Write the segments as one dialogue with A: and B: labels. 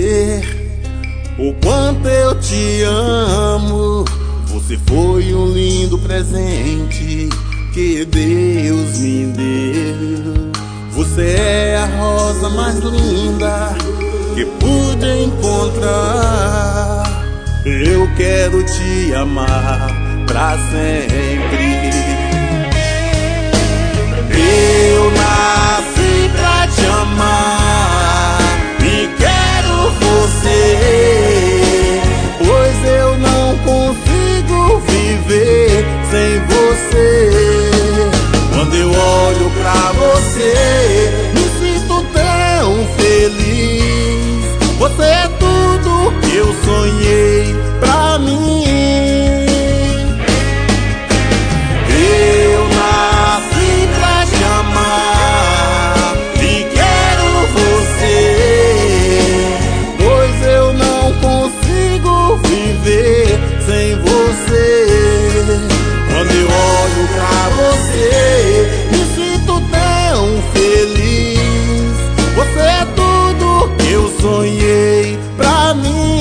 A: dizer o quanto eu te amo. Você foi um lindo presente que Deus me deu. Você é a rosa mais linda que pude encontrar. Eu quero te amar pra sempre. Eu nasci pra te amar e quero você, pois eu não consigo viver sem você. Quando eu olho pra você, me sinto tão feliz. Você é tudo que eu sonhei pra mim. Eu nasci pra te amar e quero você, pois eu não consigo viver sem você. Quando eu olho pra você, me sinto tão feliz. Você é tudo que eu sonhei pra mim.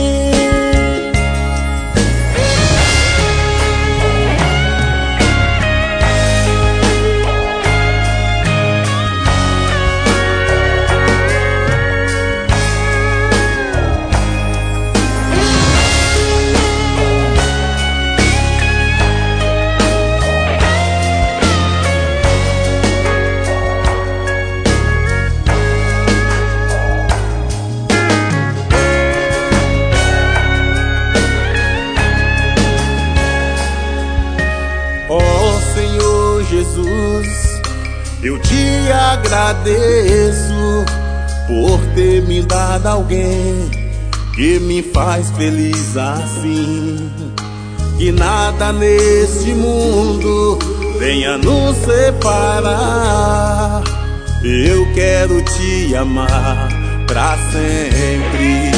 A: Ó Senhor Jesus, eu te agradeço por ter me dado alguém que me faz feliz assim. Que nada neste mundo venha nos separar. Eu quero te amar pra sempre.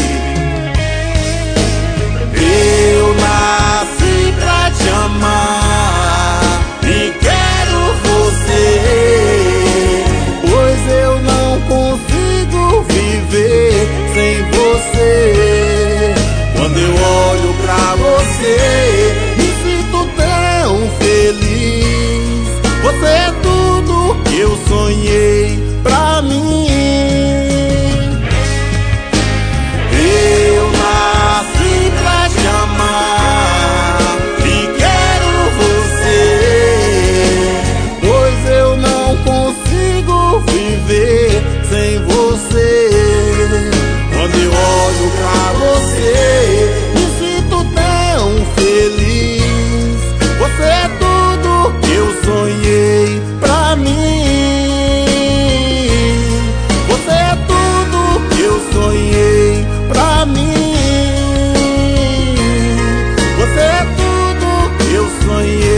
A: Eu nasci pra te amar e quero você, pois eu não consigo viver sem você. Quando eu olho pra você, me sinto tão feliz. Você é tudo que eu sonhei pra mim. Eu nasci pra te amar e quero você, pois eu não consigo viver sem você. Quando eu olho pra você, me sinto tão feliz. Você é tudo que eu sonhei pra mim. Você é tudo que eu sonhei pra mim. Você é tudo que eu sonhei.